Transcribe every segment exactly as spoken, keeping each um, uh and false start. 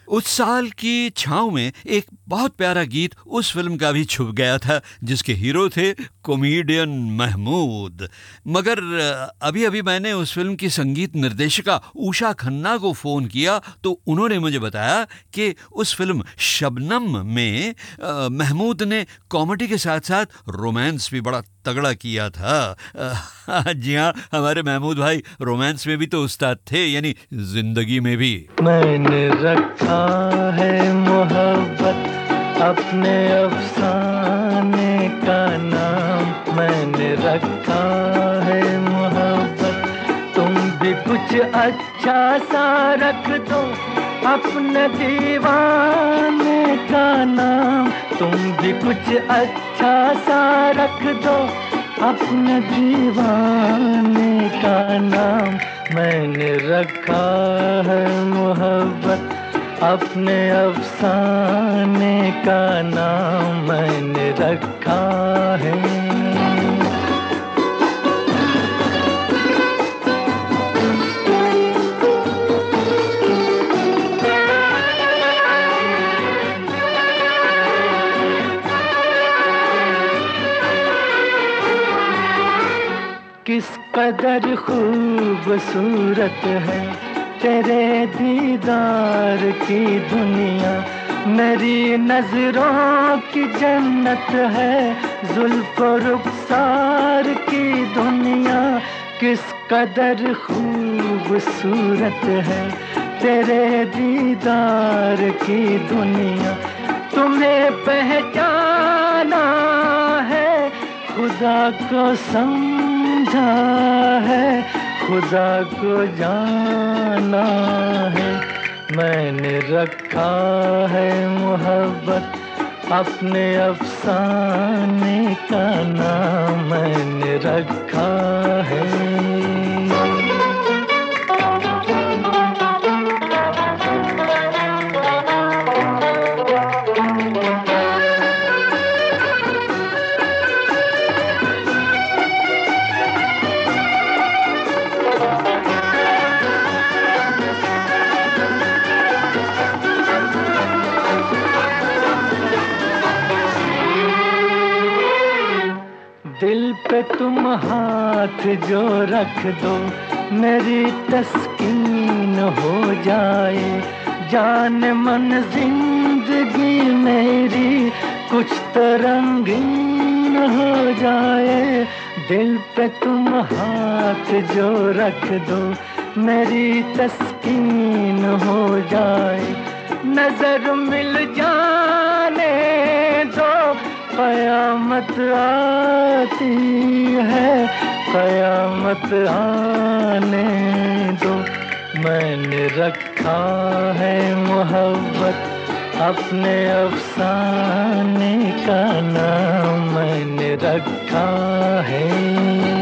उस साल की छाँव में एक बहुत प्यारा गीत उस फिल्म का भी छुप गया था, जिसके हीरो थे कॉमेडियन महमूद। मगर अभी अभी मैंने उस फिल्म की संगीत निर्देशिका उषा खन्ना को फ़ोन किया तो उन्होंने मुझे बताया कि उस फिल्म शबनम में आ, महमूद ने कॉमेडी के साथ साथ रोमांस भी बड़ा तगड़ा किया था। आ, जी हाँ, हमारे महमूद भाई रोमांस में भी तो उस्ताद थे, यानी जिंदगी में भी। मैंने रखा है मोहब्बत अपने अफसाने का नाम, मैंने रखा है मोहब्बत, तुम भी कुछ अच्छा सा रख दो अपने दीवाने का नाम, तुम भी कुछ अच्छा सा रख दो अपने दीवाने का नाम, मैंने रखा है मोहब्बत अपने अफसाने का नाम, मैंने रखा है। किस कदर खूबसूरत है तेरे दीदार की दुनिया, मेरी नजरों की जन्नत है जुल्फ रुखसार की दुनिया, किस कदर खूबसूरत है तेरे दीदार की दुनिया, तुम्हें पहचाना है खुदा को समझा है, खुदा को जाना है, मैंने रखा है मोहब्बत अपने अफसाने का नाम, मैंने रखा है। दिल पे तुम हाथ जो रख दो मेरी तस्कीन हो जाए, जान मन जिंदगी मेरी कुछ तो रंगीन हो जाए, दिल पे तुम हाथ जो रख दो मेरी तस्कीन हो जाए, नजर मिल जाने दो कयामत आती है, कयामत आने दो, मैंने रखा है मोहब्बत अपने अफसाने का नाम, मैंने रखा है।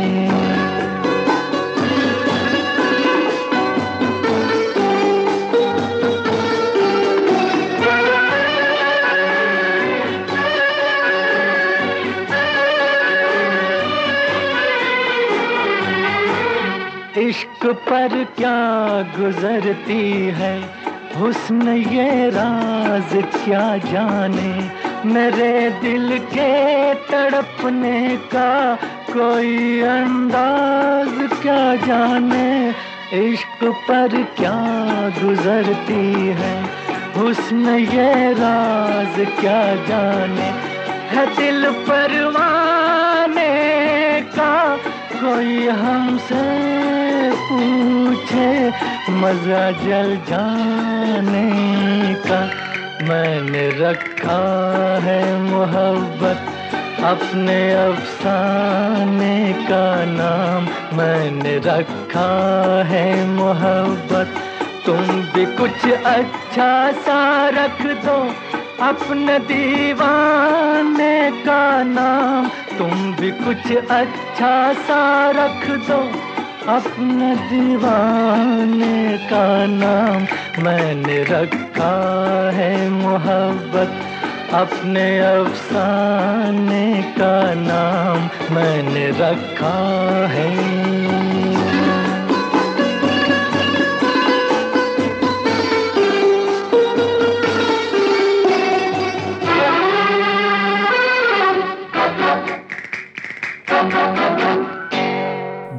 इश्क पर क्या गुजरती है हुस्न ये राज क्या जाने, मेरे दिल के तड़पने का कोई अंदाज क्या जाने, इश्क पर क्या गुजरती है हुस्न ये राज क्या जाने, है दिल परवाने का कोई हमसे पूछे मजा जल जाने का, मैंने रखा है मोहब्बत अपने अफसाने का नाम, मैंने रखा है मोहब्बत, तुम भी कुछ अच्छा सा रख दो अपने दीवाने का नाम, तुम भी कुछ अच्छा सा रख दो अपने दीवाने का नाम, मैंने रखा है मोहब्बत अपने अफसाने का नाम, मैंने रखा है।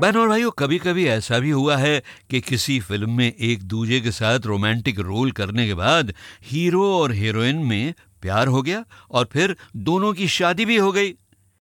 बहन और भाइयों, कभी कभी ऐसा भी हुआ है कि किसी फिल्म में एक दूजे के साथ रोमांटिक रोल करने के बाद हीरो और हीरोइन में प्यार हो गया और फिर दोनों की शादी भी हो गई।